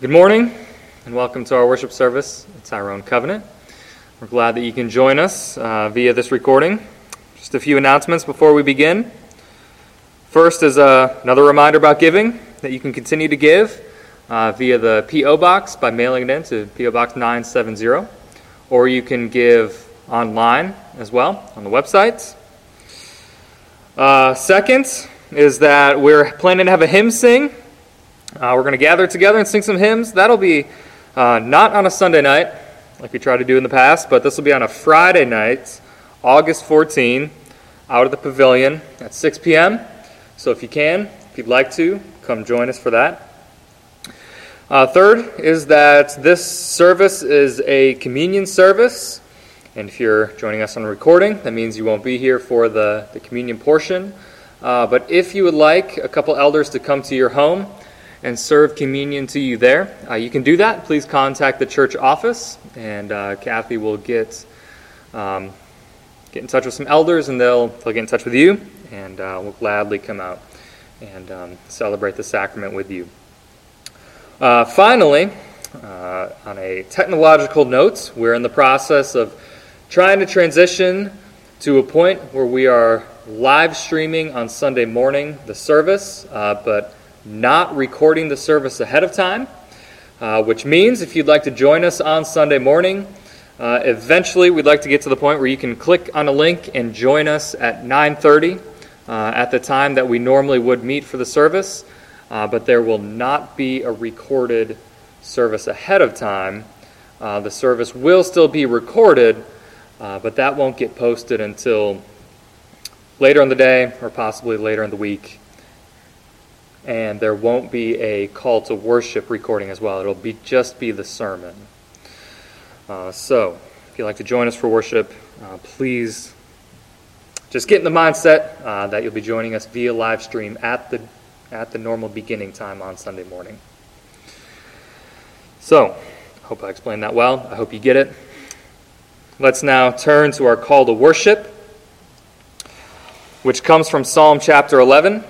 Good morning, and welcome to our worship service at Tyrone Covenant. We're glad that you can join us via this recording. Just a few announcements before we begin. First is another reminder about giving, that you can continue to give via the P.O. Box by mailing it in to P.O. Box 970, or you can give online as well on the website. Second is that we're planning to have a hymn sing. We're going to gather together and sing some hymns. That'll be not on a Sunday night, like we tried to do in the past, but this will be on a Friday night, August 14, out at the Pavilion at 6 p.m. So if you'd like to, come join us for that. Third is that this service is a communion service, and if you're joining us on a recording, that means you won't be here for the communion portion. But if you would like a couple elders to come to your home and serve communion to you there, you can do that. Please contact the church office, and Kathy will get in touch with some elders, and they'll get in touch with you, and we'll gladly come out and celebrate the sacrament with you. Finally, on a technological note, we're in the process of trying to transition to a point where we are live streaming on Sunday morning the service, but not recording the service ahead of time, which means if you'd like to join us on Sunday morning, eventually we'd like to get to the point where you can click on a link and join us at 9:30 at the time that we normally would meet for the service, but there will not be a recorded service ahead of time. The service will still be recorded, but that won't get posted until later in the day or possibly later in the week. And there won't be a call to worship recording as well. It'll just be the sermon. So, if you'd like to join us for worship, please just get in the mindset that you'll be joining us via live stream at the normal beginning time on Sunday morning. So, I hope I explained that well. I hope you get it. Let's now turn to our call to worship, which comes from Psalm chapter 11.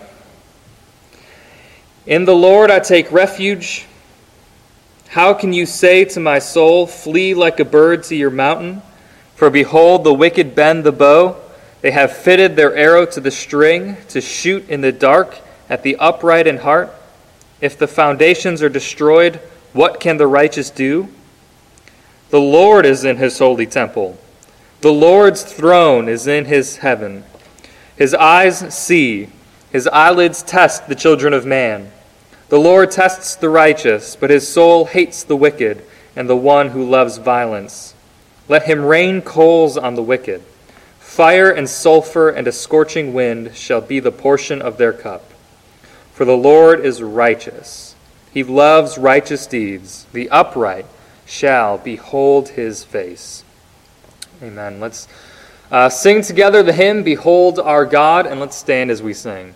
In the Lord I take refuge. How can you say to my soul, flee like a bird to your mountain? For behold, the wicked bend the bow. They have fitted their arrow to the string to shoot in the dark at the upright in heart. If the foundations are destroyed, what can the righteous do? The Lord is in his holy temple. The Lord's throne is in his heaven. His eyes see. His eyelids test the children of man. The Lord tests the righteous, but his soul hates the wicked and the one who loves violence. Let him rain coals on the wicked. Fire and sulfur and a scorching wind shall be the portion of their cup. For the Lord is righteous. He loves righteous deeds. The upright shall behold his face. Amen. Let's sing together the hymn, Behold Our God, and let's stand as we sing.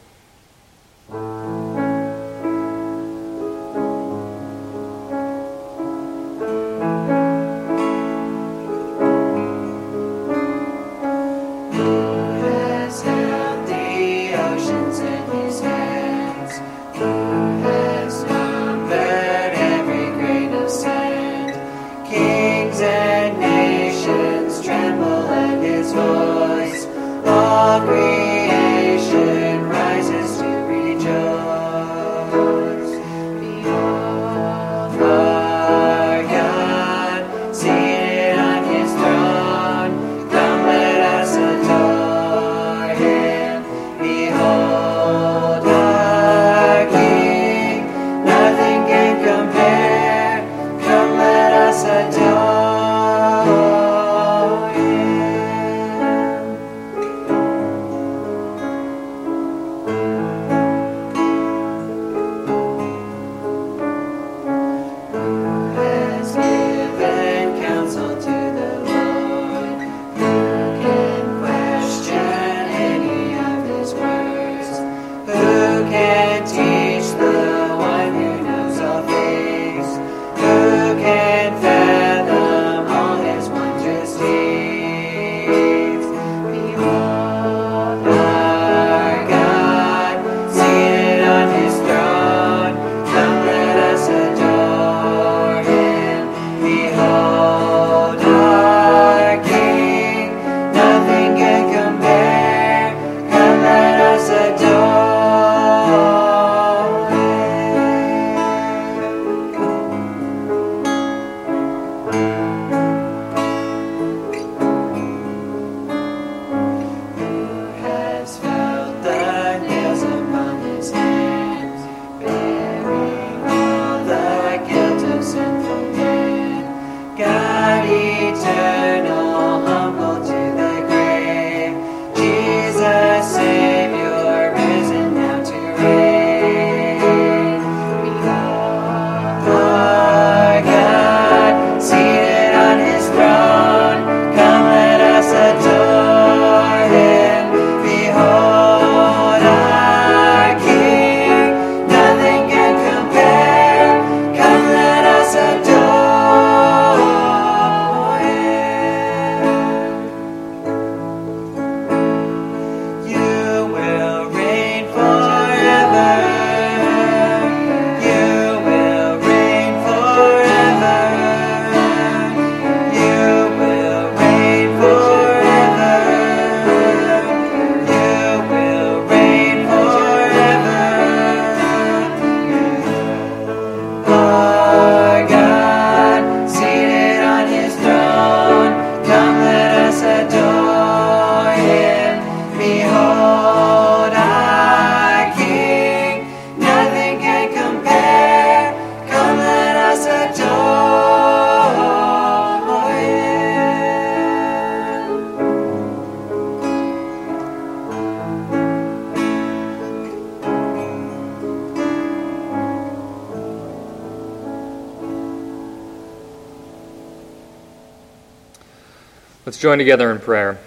Let's join together in prayer.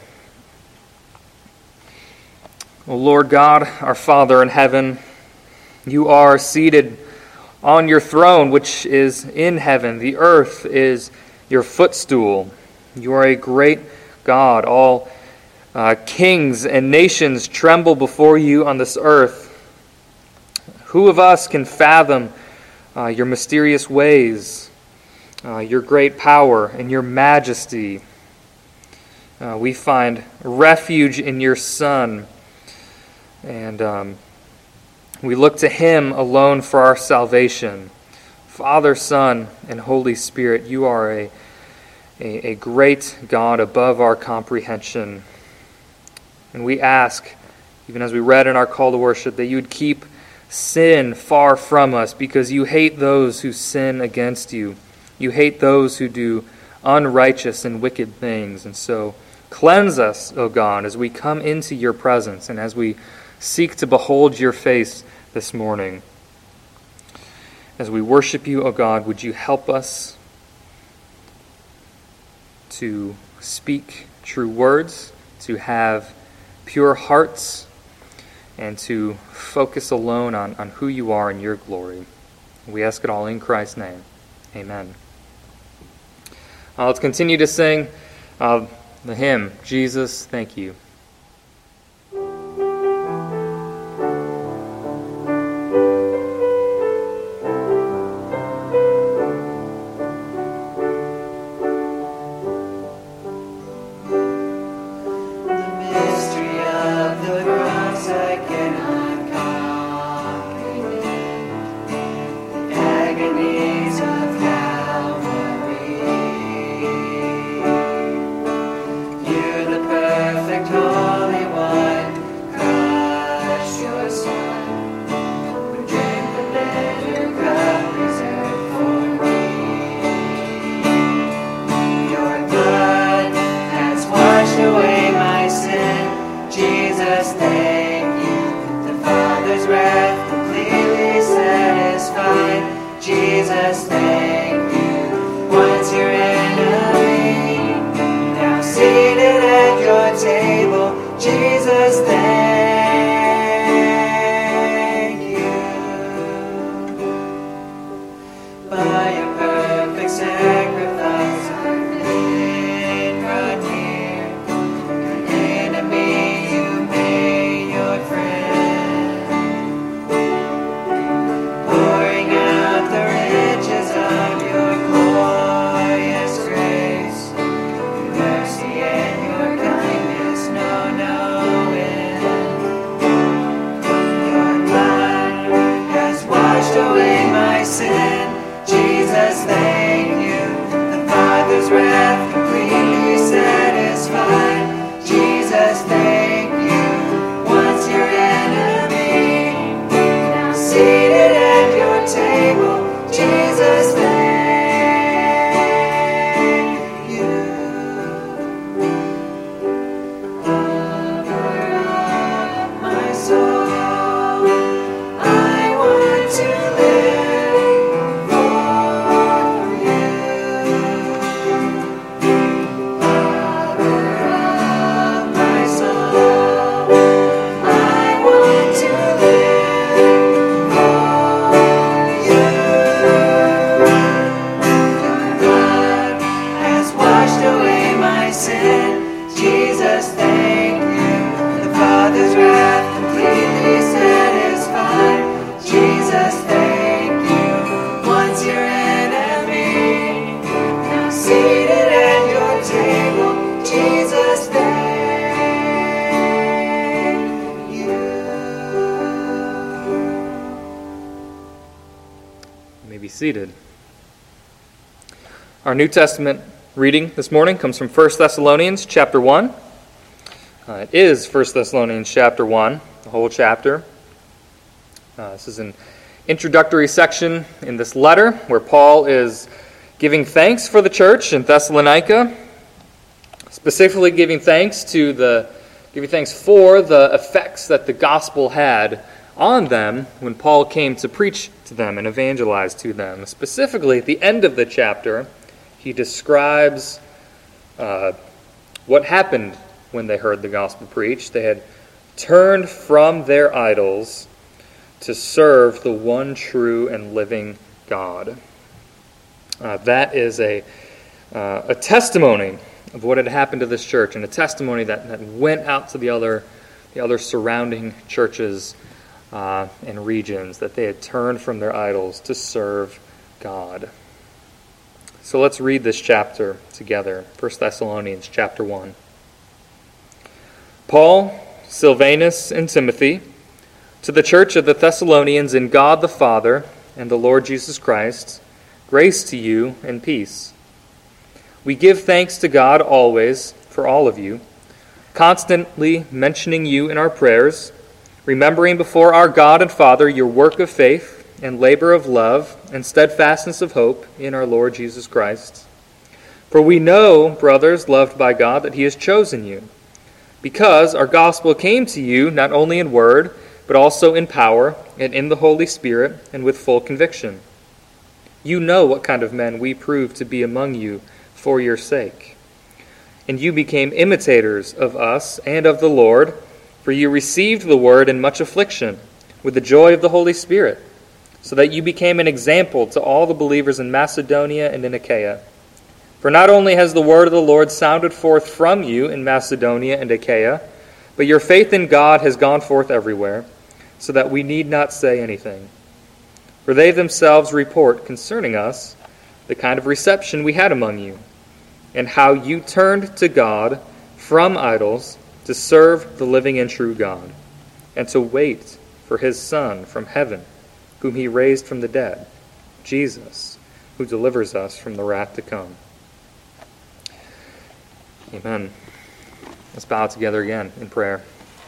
O Lord God, our Father in heaven, you are seated on your throne, which is in heaven. The earth is your footstool. You are a great God. All kings and nations tremble before you on this earth. Who of us can fathom your mysterious ways, your great power, and your majesty? We find refuge in your Son, and we look to him alone for our salvation. Father, Son, and Holy Spirit, you are a great God above our comprehension. And we ask, even as we read in our call to worship, that you would keep sin far from us, because you hate those who sin against you. You hate those who do unrighteous and wicked things. And so cleanse us, O God, as we come into your presence and as we seek to behold your face this morning. As we worship you, O God, would you help us to speak true words, to have pure hearts, and to focus alone on who you are and your glory. We ask it all in Christ's name. Amen. Let's continue to sing the hymn, Jesus, Thank You. Seated. Our New Testament reading this morning comes from 1 Thessalonians chapter 1. It is 1 Thessalonians chapter 1, the whole chapter. This is an introductory section in this letter where Paul is giving thanks for the church in Thessalonica, specifically giving thanks for the effects that the gospel had on them when Paul came to preach to them and evangelize to them. Specifically, at the end of the chapter, he describes what happened when they heard the gospel preached. They had turned from their idols to serve the one true and living God. That is a testimony of what had happened to this church, and a testimony that went out to the other surrounding churches and regions, that they had turned from their idols to serve God. So let's read this chapter together. 1 Thessalonians chapter 1. Paul, Silvanus, and Timothy, to the church of the Thessalonians in God the Father and the Lord Jesus Christ, grace to you and peace. We give thanks to God always for all of you, constantly mentioning you in our prayers, remembering before our God and Father your work of faith and labor of love and steadfastness of hope in our Lord Jesus Christ. For we know, brothers loved by God, that He has chosen you, because our gospel came to you not only in word, but also in power and in the Holy Spirit and with full conviction. You know what kind of men we proved to be among you for your sake. And you became imitators of us and of the Lord, for you received the word in much affliction, with the joy of the Holy Spirit, so that you became an example to all the believers in Macedonia and in Achaia. For not only has the word of the Lord sounded forth from you in Macedonia and Achaia, but your faith in God has gone forth everywhere, so that we need not say anything. For they themselves report concerning us the kind of reception we had among you, and how you turned to God from idols to serve the living and true God, and to wait for His Son from heaven, whom He raised from the dead, Jesus, who delivers us from the wrath to come. Amen. Let's bow together again in prayer.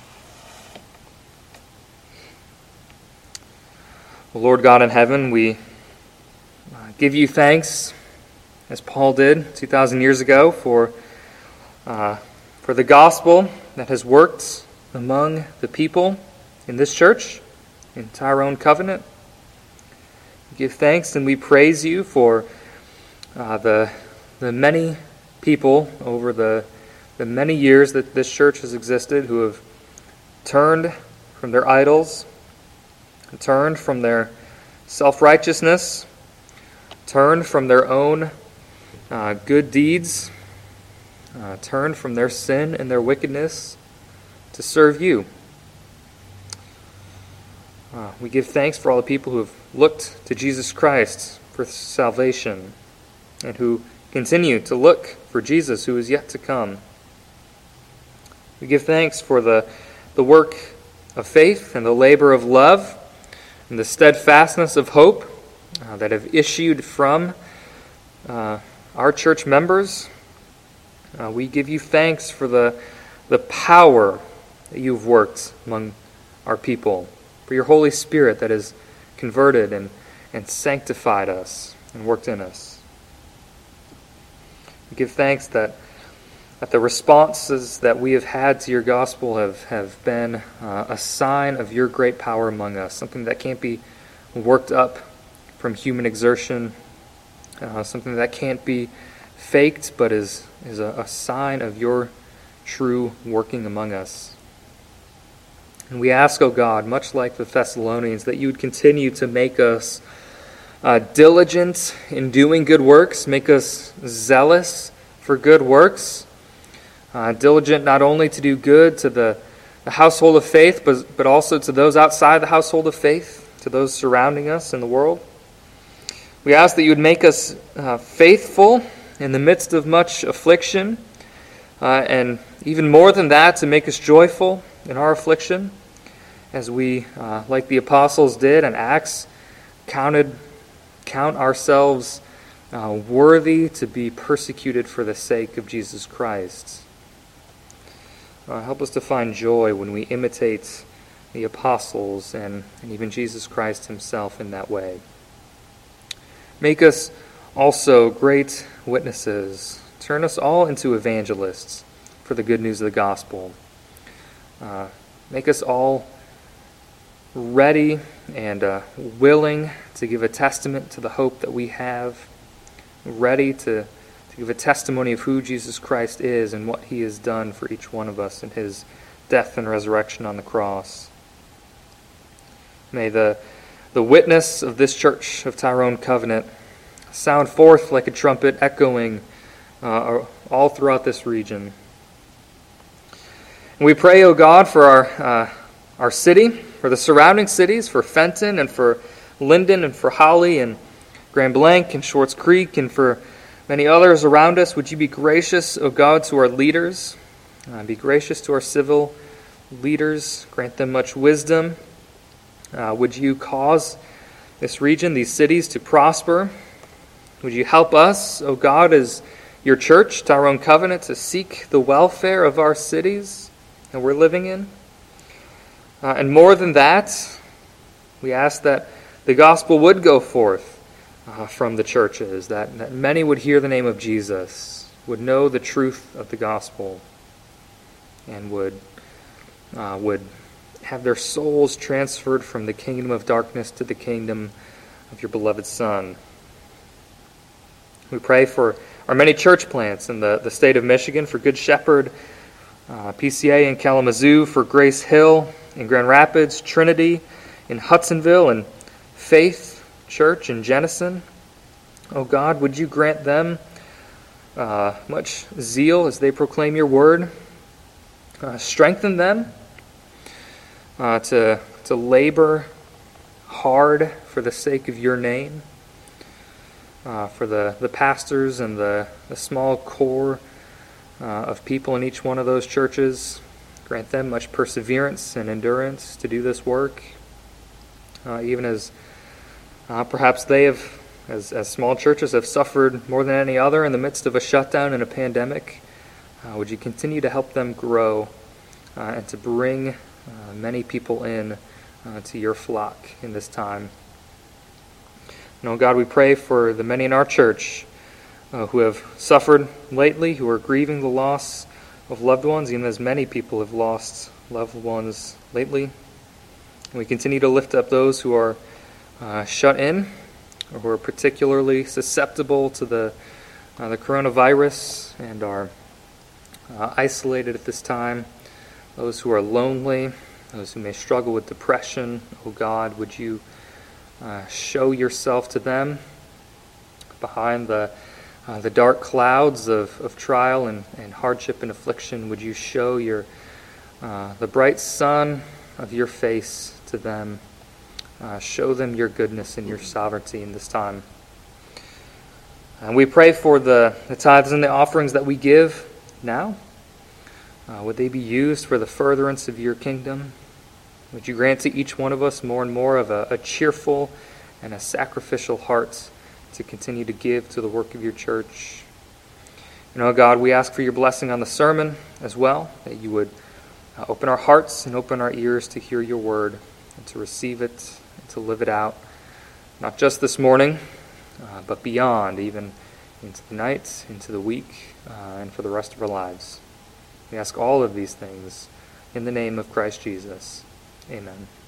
Lord God in heaven, we give you thanks, as Paul did 2,000 years ago, for the gospel that has worked among the people in this church, in Tyrone Covenant. We give thanks and we praise you for the many people over the many years that this church has existed who have turned from their idols, turned from their self-righteousness, turned from their own good deeds, turned from their sin and their wickedness to serve you. We give thanks for all the people who have looked to Jesus Christ for salvation and who continue to look for Jesus who is yet to come. We give thanks for the work of faith and the labor of love and the steadfastness of hope that have issued from our church members. We give you thanks for the power that you've worked among our people, for your Holy Spirit that has converted and sanctified us and worked in us. We give thanks that the responses that we have had to your gospel have been a sign of your great power among us, something that can't be worked up from human exertion, something that can't be faked, but is a sign of your true working among us. And we ask, O God, much like the Thessalonians, that you would continue to make us diligent in doing good works, make us zealous for good works, diligent not only to do good to the household of faith, but also to those outside the household of faith, to those surrounding us in the world. We ask that you would make us faithful in the midst of much affliction, and even more than that, to make us joyful in our affliction, as we, like the apostles did in Acts, count ourselves worthy to be persecuted for the sake of Jesus Christ. Help us to find joy when we imitate the apostles and even Jesus Christ himself in that way. Make us also great witnesses. Turn us all into evangelists for the good news of the gospel. Make us all ready and willing to give a testament to the hope that we have, ready to to give a testimony of who Jesus Christ is and what he has done for each one of us in his death and resurrection on the cross. May the witness of this church of Tyrone Covenant sound forth like a trumpet echoing all throughout this region. And we pray, O God, for our city, for the surrounding cities, for Fenton and for Linden and for Holly and Grand Blanc and Schwartz Creek and for many others around us. Would you be gracious, O God, to our leaders? Be gracious to our civil leaders. Grant them much wisdom. Would you cause this region, these cities, to prosper? Would you help us, O God, as your church, Tyrone Covenant, to seek the welfare of our cities that we're living in? And more than that, we ask that the gospel would go forth from the churches, that many would hear the name of Jesus, would know the truth of the gospel, and would have their souls transferred from the kingdom of darkness to the kingdom of your beloved Son. We pray for our many church plants in the state of Michigan, for Good Shepherd, PCA in Kalamazoo, for Grace Hill in Grand Rapids, Trinity in Hudsonville, and Faith Church in Jenison. Oh God, would you grant them much zeal as they proclaim your word? Strengthen them to labor hard for the sake of your name. For the pastors and the small core of people in each one of those churches. Grant them much perseverance and endurance to do this work. Even as perhaps they have, as small churches, have suffered more than any other in the midst of a shutdown and a pandemic. Would you continue to help them grow and to bring many people in to your flock in this time. And, oh God, we pray for the many in our church who have suffered lately, who are grieving the loss of loved ones, even as many people have lost loved ones lately. And we continue to lift up those who are shut in, or who are particularly susceptible to the coronavirus and are isolated at this time. Those who are lonely, those who may struggle with depression. Oh God, would you show yourself to them behind the dark clouds of trial and hardship and affliction? Would you show the bright sun of your face to them? Show them your goodness and your sovereignty in this time. And we pray for the tithes and the offerings that we give now. Would they be used for the furtherance of your kingdom? Would you grant to each one of us more and more of a cheerful and a sacrificial heart to continue to give to the work of your church? And, oh God, we ask for your blessing on the sermon as well, that you would open our hearts and open our ears to hear your word and to receive it and to live it out, not just this morning, but beyond, even into the night, into the week, and for the rest of our lives. We ask all of these things in the name of Christ Jesus. Amen.